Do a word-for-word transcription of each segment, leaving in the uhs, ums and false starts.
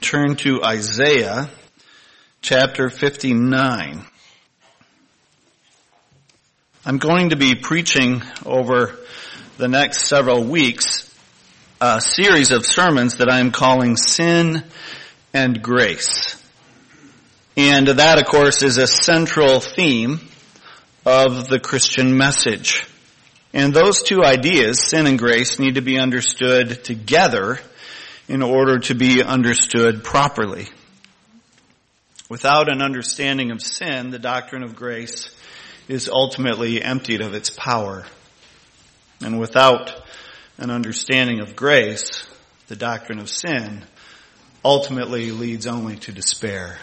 Turn to Isaiah chapter fifty-nine. I'm going to be preaching over the next several weeks a series of sermons that I'm calling Sin and Grace. And that, of course, is a central theme of the Christian message. And those two ideas, sin and grace, need to be understood together in order to be understood properly. Without an understanding of sin, the doctrine of grace is ultimately emptied of its power. And without an understanding of grace, the doctrine of sin ultimately leads only to despair.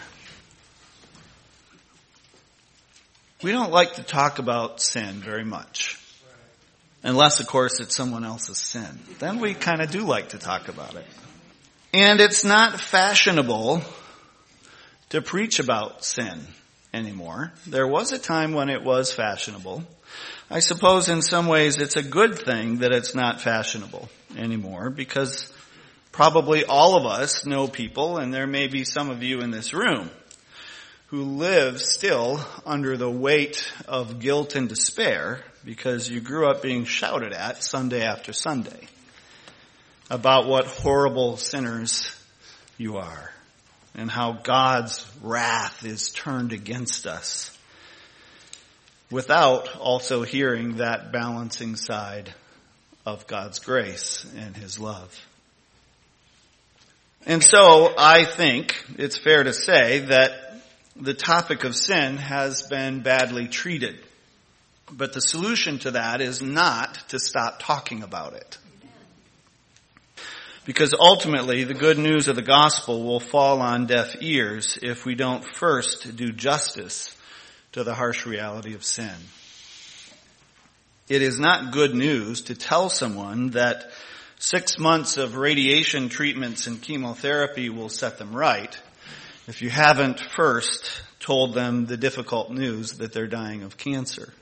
We don't like to talk about sin very much. Unless, of course, it's someone else's sin. Then we kind of do like to talk about it. And it's not fashionable to preach about sin anymore. There was a time when it was fashionable. I suppose in some ways it's a good thing that it's not fashionable anymore, because probably all of us know people, and there may be some of you in this room, who live still under the weight of guilt and despair because you grew up being shouted at Sunday after Sunday about what horrible sinners you are and how God's wrath is turned against us, without also hearing that balancing side of God's grace and His love. And so I think it's fair to say that the topic of sin has been badly treated. But the solution to that is not to stop talking about it. Because ultimately, the good news of the gospel will fall on deaf ears if we don't first do justice to the harsh reality of sin. It is not good news to tell someone that six months of radiation treatments and chemotherapy will set them right if you haven't first told them the difficult news that they're dying of cancer.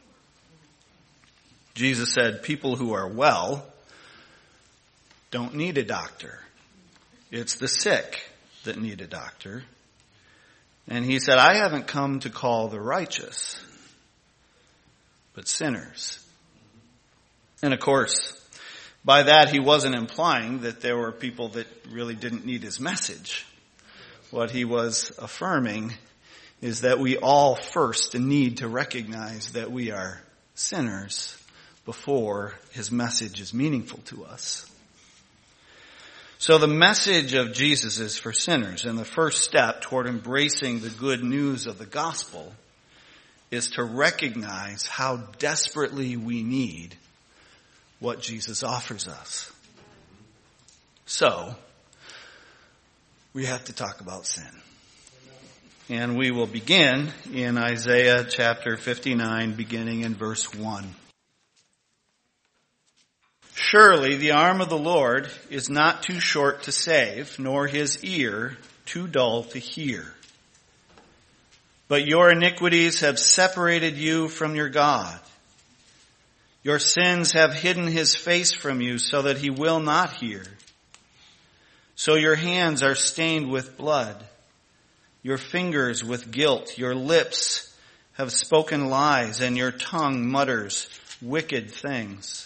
Jesus said people who are well don't need a doctor. It's the sick that need a doctor. And He said, I haven't come to call the righteous, but sinners. And of course, by that He wasn't implying that there were people that really didn't need His message. What He was affirming is that we all first need to recognize that we are sinners before His message is meaningful to us. So the message of Jesus is for sinners, and the first step toward embracing the good news of the gospel is to recognize how desperately we need what Jesus offers us. So, we have to talk about sin. And we will begin in Isaiah chapter fifty-nine, beginning in verse one. Surely the arm of the Lord is not too short to save, nor His ear too dull to hear. But your iniquities have separated you from your God. Your sins have hidden His face from you so that He will not hear. So your hands are stained with blood, your fingers with guilt, your lips have spoken lies, and your tongue mutters wicked things.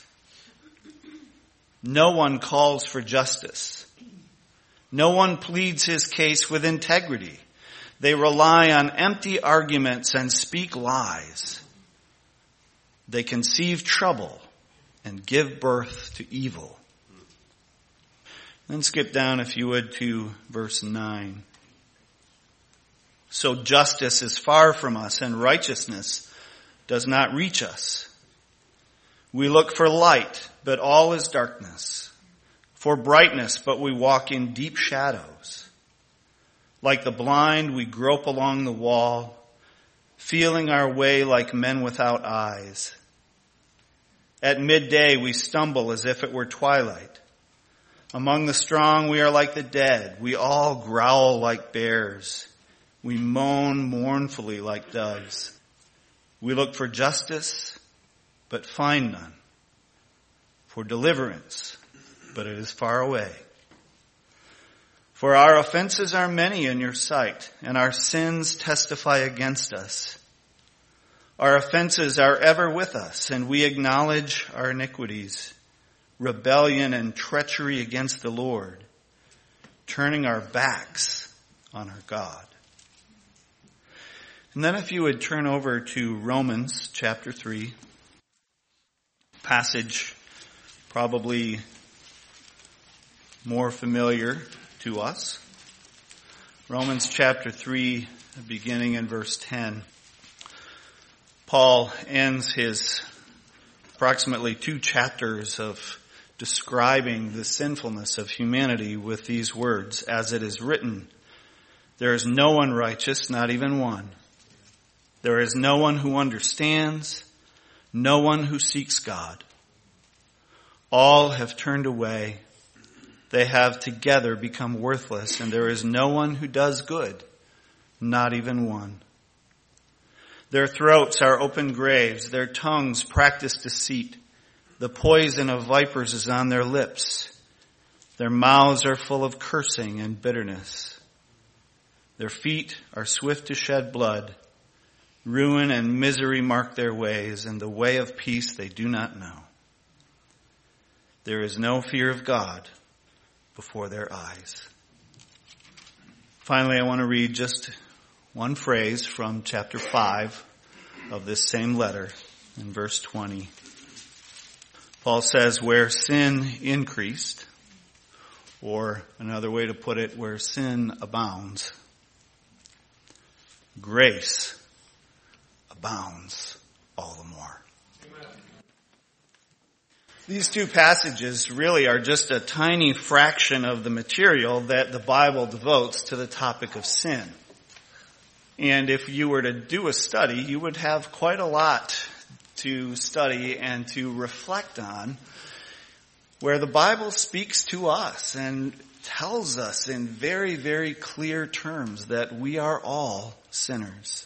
No one calls for justice. No one pleads his case with integrity. They rely on empty arguments and speak lies. They conceive trouble and give birth to evil. Then skip down, if you would, to verse nine. So justice is far from us, and righteousness does not reach us. We look for light, but all is darkness. For brightness, but we walk in deep shadows. Like the blind, we grope along the wall, feeling our way like men without eyes. At midday, we stumble as if it were twilight. Among the strong, we are like the dead. We all growl like bears. We moan mournfully like doves. We look for justice, but find none. For deliverance, but it is far away. For our offenses are many in your sight, and our sins testify against us. Our offenses are ever with us, and we acknowledge our iniquities, rebellion and treachery against the Lord, turning our backs on our God. And then if you would turn over to Romans chapter three, passage probably more familiar to us. Romans chapter three, beginning in verse ten. Paul ends his approximately two chapters of describing the sinfulness of humanity with these words, as it is written, there is no one righteous, not even one. There is no one who understands, no one who seeks God. All have turned away. They have together become worthless, and there is no one who does good, not even one. Their throats are open graves. Their tongues practice deceit. The poison of vipers is on their lips. Their mouths are full of cursing and bitterness. Their feet are swift to shed blood. Ruin and misery mark their ways, and the way of peace they do not know. There is no fear of God before their eyes. Finally, I want to read just one phrase from chapter five of this same letter in verse twenty. Paul says, where sin increased, or another way to put it, where sin abounds, grace abounds all the more. These two passages really are just a tiny fraction of the material that the Bible devotes to the topic of sin. And if you were to do a study, you would have quite a lot to study and to reflect on, where the Bible speaks to us and tells us in very, very clear terms that we are all sinners.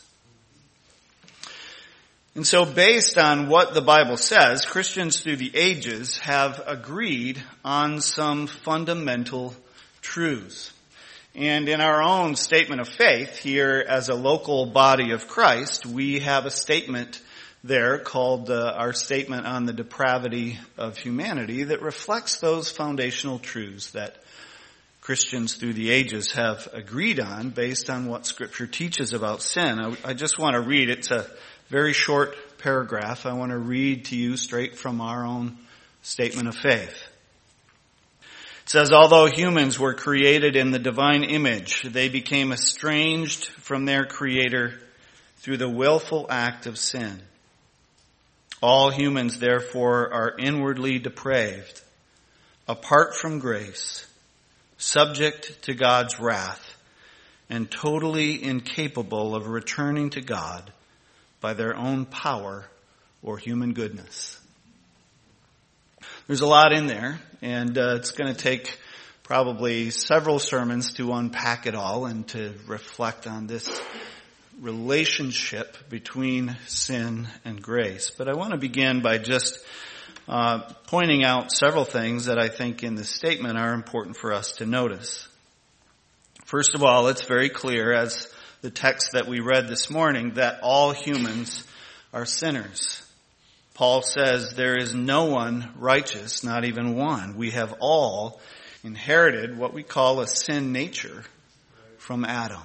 And so based on what the Bible says, Christians through the ages have agreed on some fundamental truths. And in our own statement of faith here as a local body of Christ, we have a statement there called uh, our statement on the depravity of humanity that reflects those foundational truths that Christians through the ages have agreed on based on what Scripture teaches about sin. I, I just want to read, it's a very short paragraph. I want to read to you straight from our own statement of faith. It says, although humans were created in the divine image, they became estranged from their Creator through the willful act of sin. All humans, therefore, are inwardly depraved, apart from grace, subject to God's wrath, and totally incapable of returning to God by their own power or human goodness. There's a lot in there, and uh, it's going to take probably several sermons to unpack it all and to reflect on this relationship between sin and grace. But I want to begin by just uh, pointing out several things that I think in this statement are important for us to notice. First of all, it's very clear, as the text that we read this morning, that all humans are sinners. Paul says there is no one righteous, not even one. We have all inherited what we call a sin nature from Adam.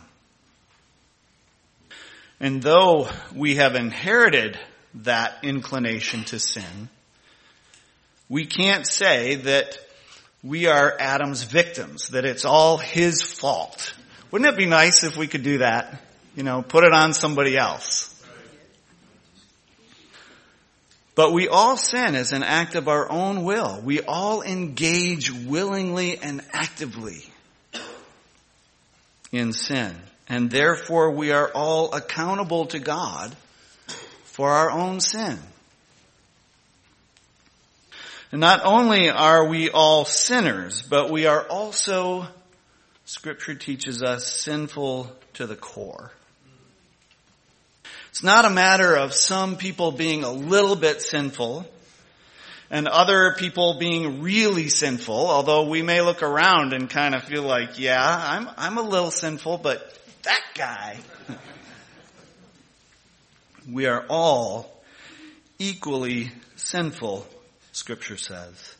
And though we have inherited that inclination to sin, we can't say that we are Adam's victims, that it's all his fault. Wouldn't it be nice if we could do that? You know, put it on somebody else. But we all sin as an act of our own will. We all engage willingly and actively in sin. And therefore we are all accountable to God for our own sin. And not only are we all sinners, but we are also, Scripture teaches us, sinful to the core. It's not a matter of some people being a little bit sinful and other people being really sinful, although we may look around and kind of feel like, yeah, I'm, I'm a little sinful, but that guy. We are all equally sinful, Scripture says.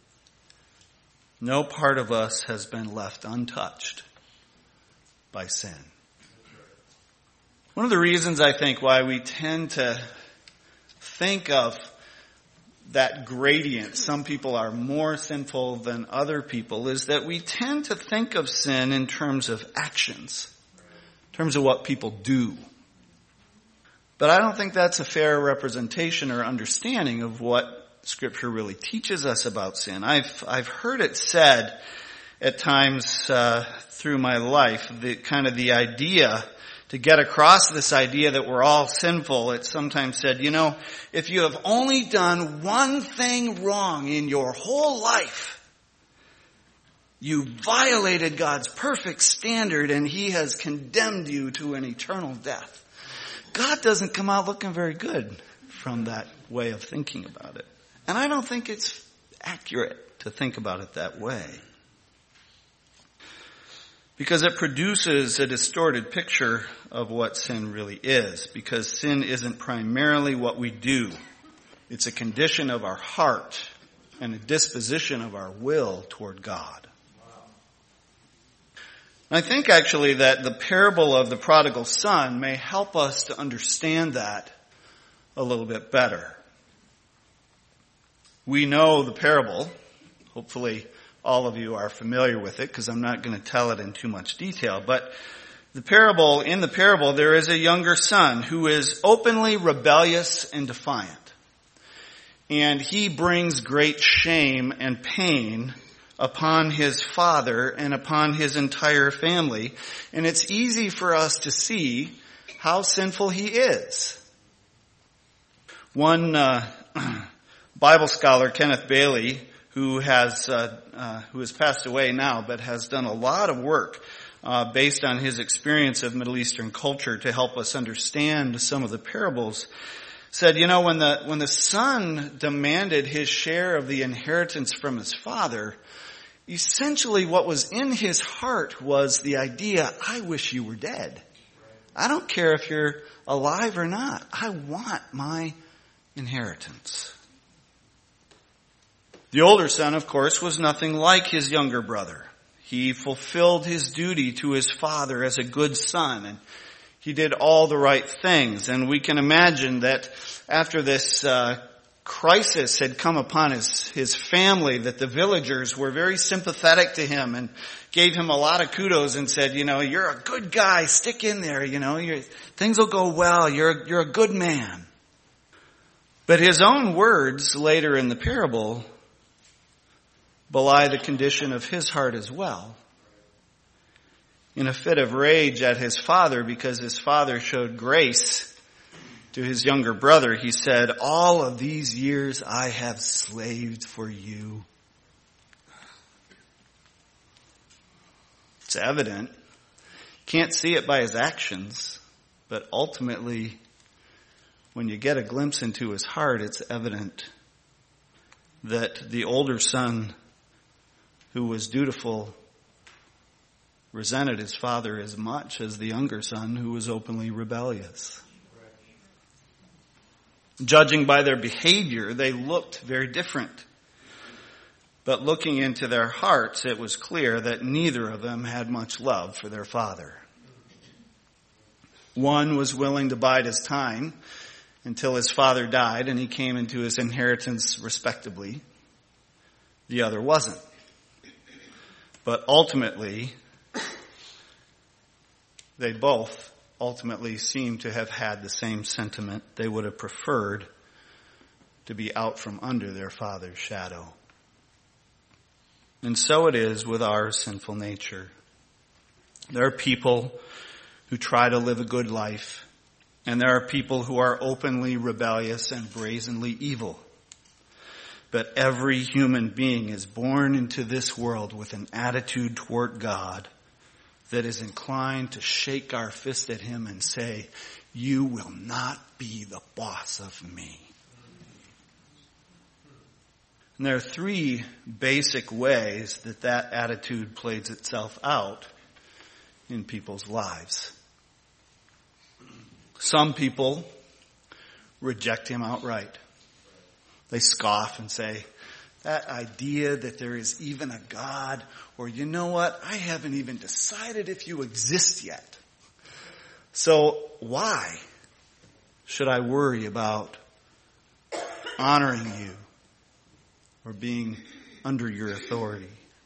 No part of us has been left untouched by sin. One of the reasons I think why we tend to think of that gradient, some people are more sinful than other people, is that we tend to think of sin in terms of actions, in terms of what people do. But I don't think that's a fair representation or understanding of what Scripture really teaches us about sin. I've I've heard it said at times uh, through my life, the kind of the idea to get across this idea that we're all sinful. It's sometimes said, you know, if you have only done one thing wrong in your whole life, you violated God's perfect standard and He has condemned you to an eternal death. God doesn't come out looking very good from that way of thinking about it. And I don't think it's accurate to think about it that way. Because it produces a distorted picture of what sin really is. Because sin isn't primarily what we do. It's a condition of our heart and a disposition of our will toward God. And I think actually that the parable of the prodigal son may help us to understand that a little bit better. We know the parable. Hopefully all of you are familiar with it because I'm not going to tell it in too much detail. But the parable, in the parable, there is a younger son who is openly rebellious and defiant. And he brings great shame and pain upon his father and upon his entire family. And it's easy for us to see how sinful he is. One uh, Bible scholar, Kenneth Bailey, who has uh, uh, who has passed away now, but has done a lot of work uh, based on his experience of Middle Eastern culture to help us understand some of the parables, said, you know, when the when the son demanded his share of the inheritance from his father, essentially what was in his heart was the idea, I wish you were dead. I don't care if you're alive or not. I want my inheritance. The older son, of course, was nothing like his younger brother. He fulfilled his duty to his father as a good son, and he did all the right things. And we can imagine that after this uh, crisis had come upon his, his family, that the villagers were very sympathetic to him and gave him a lot of kudos and said, you know, you're a good guy, stick in there, you know, you're, things will go well, you're, you're a good man. But his own words later in the parable belie the condition of his heart as well. In a fit of rage at his father because his father showed grace to his younger brother, he said, all of these years I have slaved for you. It's evident. Can't see it by his actions, but ultimately, when you get a glimpse into his heart, it's evident that the older son who was dutiful resented his father as much as the younger son who was openly rebellious. Judging by their behavior, they looked very different. But looking into their hearts, it was clear that neither of them had much love for their father. One was willing to bide his time until his father died and he came into his inheritance respectably. The other wasn't. But ultimately, they both ultimately seem to have had the same sentiment. They would have preferred to be out from under their father's shadow. And so it is with our sinful nature. There are people who try to live a good life, and there are people who are openly rebellious and brazenly evil. But every human being is born into this world with an attitude toward God that is inclined to shake our fist at Him and say, you will not be the boss of me. And there are three basic ways that that attitude plays itself out in people's lives. Some people reject him outright. They scoff and say, that idea that there is even a God, or you know what, I haven't even decided if you exist yet. So why should I worry about honoring you or being under your authority?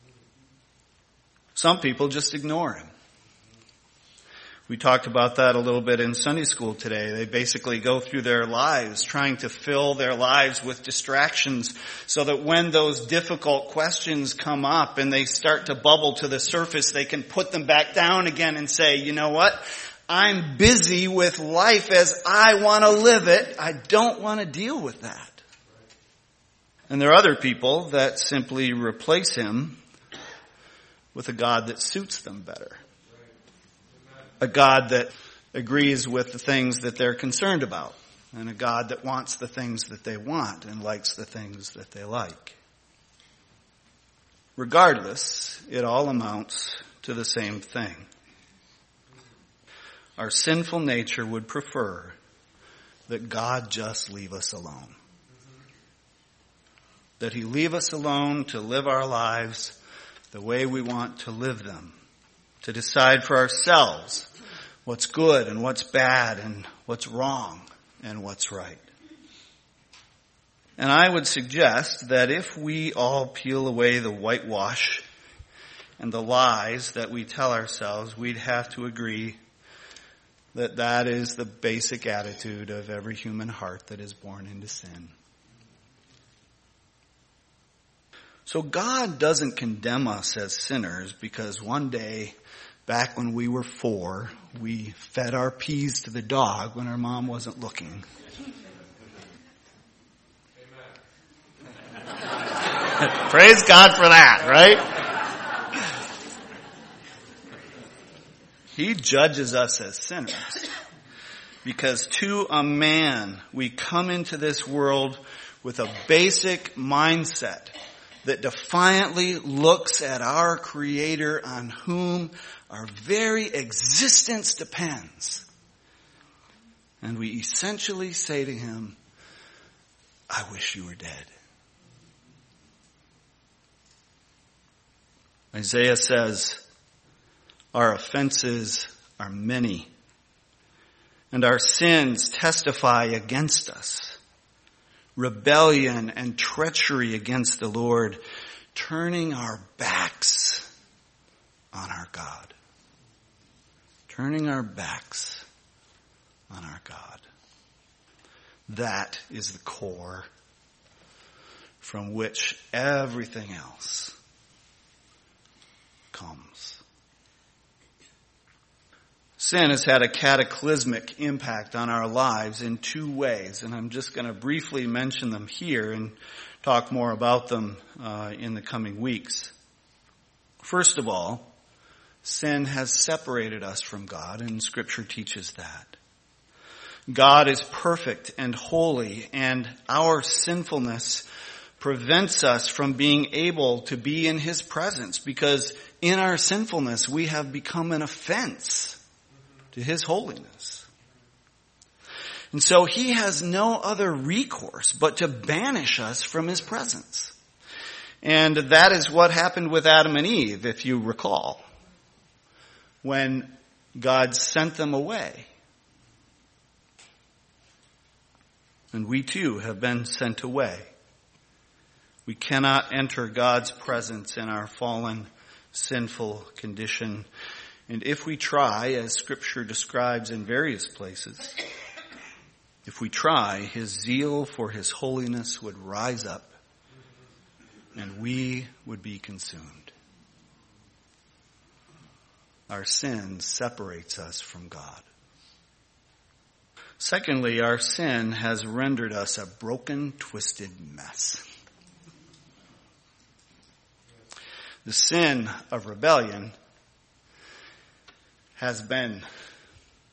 Some people just ignore him. We talked about that a little bit in Sunday school today. They basically go through their lives trying to fill their lives with distractions so that when those difficult questions come up and they start to bubble to the surface, they can put them back down again and say, you know what? I'm busy with life as I want to live it. I don't want to deal with that. And there are other people that simply replace him with a God that suits them better. A God that agrees with the things that they're concerned about. And a God that wants the things that they want and likes the things that they like. Regardless, it all amounts to the same thing. Our sinful nature would prefer that God just leave us alone. That he leave us alone to live our lives the way we want to live them. To decide for ourselves what's good and what's bad and what's wrong and what's right. And I would suggest that if we all peel away the whitewash and the lies that we tell ourselves, we'd have to agree that that is the basic attitude of every human heart that is born into sin. So God doesn't condemn us as sinners because one day, back when we were four, we fed our peas to the dog when our mom wasn't looking. Praise God for that, right? He judges us as sinners because to a man we come into this world with a basic mindset that defiantly looks at our Creator on whom our very existence depends. And we essentially say to him, I wish you were dead. Isaiah says, our offenses are many, and our sins testify against us. Rebellion and treachery against the Lord, turning our backs on our God. Turning our backs on our God. That is the core from which everything else comes. Sin has had a cataclysmic impact on our lives in two ways, and I'm just going to briefly mention them here and talk more about them uh, in the coming weeks. First of all, sin has separated us from God, and Scripture teaches that. God is perfect and holy, and our sinfulness prevents us from being able to be in His presence, because in our sinfulness we have become an offense to His holiness. And so He has no other recourse but to banish us from His presence. And that is what happened with Adam and Eve, if you recall, when God sent them away. And we too have been sent away. We cannot enter God's presence in our fallen, sinful condition. And if we try, as Scripture describes in various places, if we try, His zeal for His holiness would rise up and we would be consumed. Our sin separates us from God. Secondly, our sin has rendered us a broken, twisted mess. The sin of rebellion has been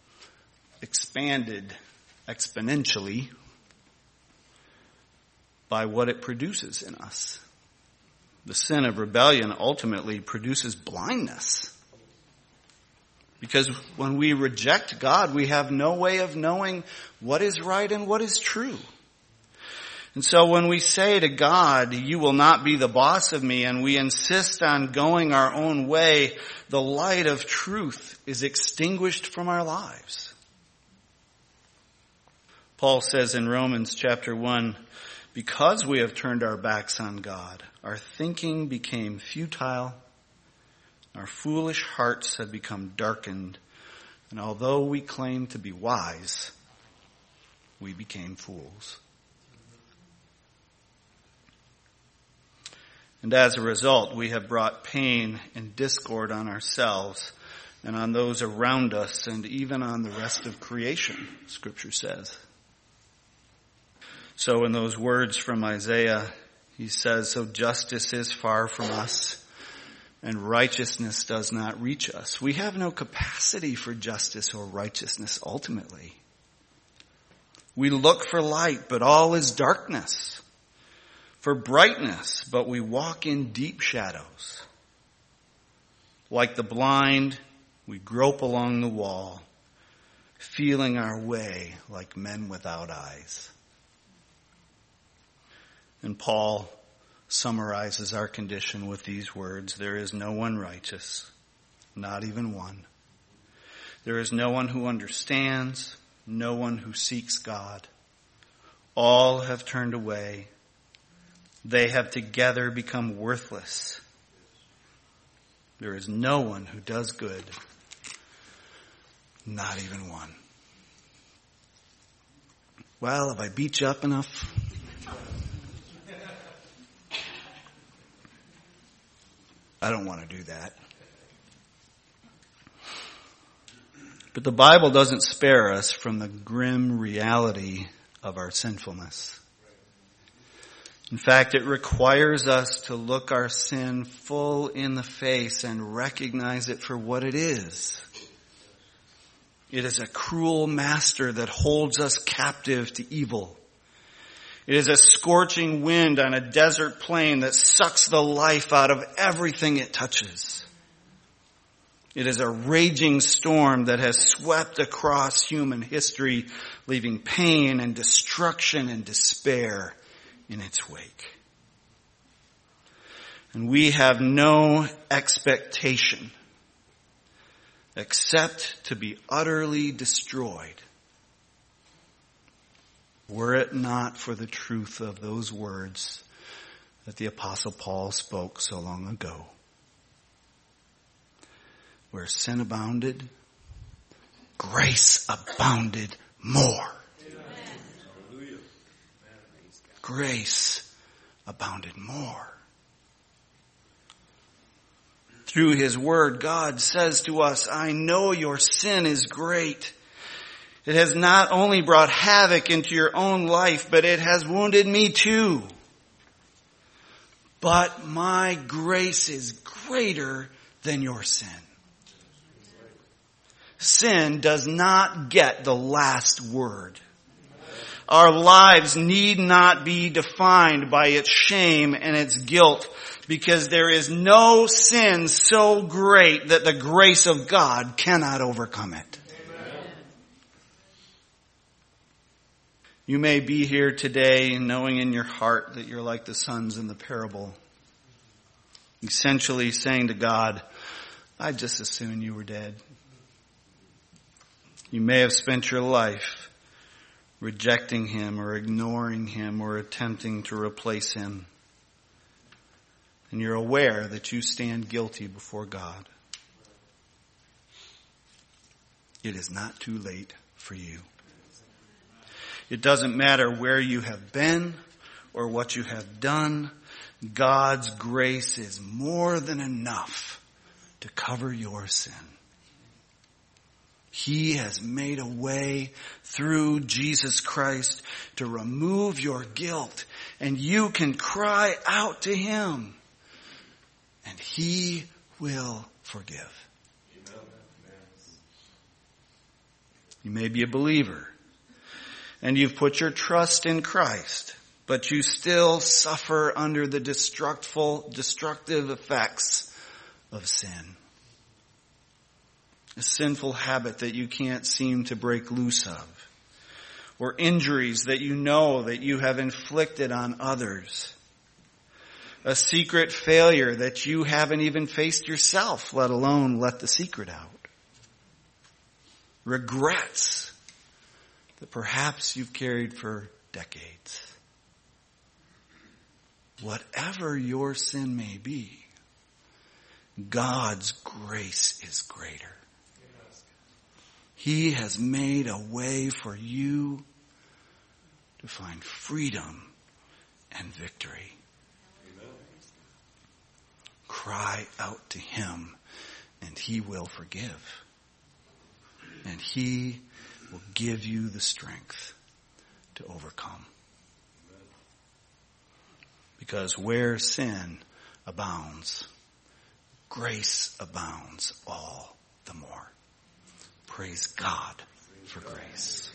expanded exponentially by what it produces in us. The sin of rebellion ultimately produces blindness. Because when we reject God, we have no way of knowing what is right and what is true. And so when we say to God, you will not be the boss of me, and we insist on going our own way, the light of truth is extinguished from our lives. Paul says in Romans chapter one, because we have turned our backs on God, our thinking became futile, our foolish hearts have become darkened, and although we claim to be wise, we became fools. And as a result, we have brought pain and discord on ourselves and on those around us and even on the rest of creation, Scripture says. So in those words from Isaiah, he says, so justice is far from us and righteousness does not reach us. We have no capacity for justice or righteousness ultimately. We look for light, but all is darkness. For brightness, but we walk in deep shadows. Like the blind, we grope along the wall, feeling our way like men without eyes. And Paul summarizes our condition with these words, there is no one righteous, not even one. There is no one who understands, no one who seeks God. All have turned away. They have together become worthless. There is no one who does good, not even one. Well, have I beat you up enough? I don't want to do that. But the Bible doesn't spare us from the grim reality of our sinfulness. In fact, it requires us to look our sin full in the face and recognize it for what it is. It is a cruel master that holds us captive to evil. It is a scorching wind on a desert plain that sucks the life out of everything it touches. It is a raging storm that has swept across human history, leaving pain and destruction and despair in its wake. And we have no expectation except to be utterly destroyed, were it not for the truth of those words that the Apostle Paul spoke so long ago. Where sin abounded, grace abounded more. Grace abounded more. Through His Word, God says to us, I know your sin is great. It has not only brought havoc into your own life, but it has wounded me too. But my grace is greater than your sin. Sin does not get the last word. Our lives need not be defined by its shame and its guilt, because there is no sin so great that the grace of God cannot overcome it. Amen. You may be here today knowing in your heart that you're like the sons in the parable, essentially saying to God, I'd just as soon you were dead. You may have spent your life rejecting Him or ignoring Him or attempting to replace Him. And you're aware that you stand guilty before God. It is not too late for you. It doesn't matter where you have been or what you have done. God's grace is more than enough to cover your sin. He has made a way through Jesus Christ to remove your guilt, and you can cry out to Him, and He will forgive. Amen. You may be a believer, and you've put your trust in Christ, but you still suffer under the destructive, destructive effects of sin. A sinful habit that you can't seem to break loose of, or injuries that you know that you have inflicted on others. A secret failure that you haven't even faced yourself, let alone let the secret out. Regrets that perhaps you've carried for decades. Whatever your sin may be, God's grace is greater. He has made a way for you to find freedom and victory. Amen. Cry out to Him and He will forgive. And He will give you the strength to overcome. Because where sin abounds, grace abounds all the more. Praise God for grace.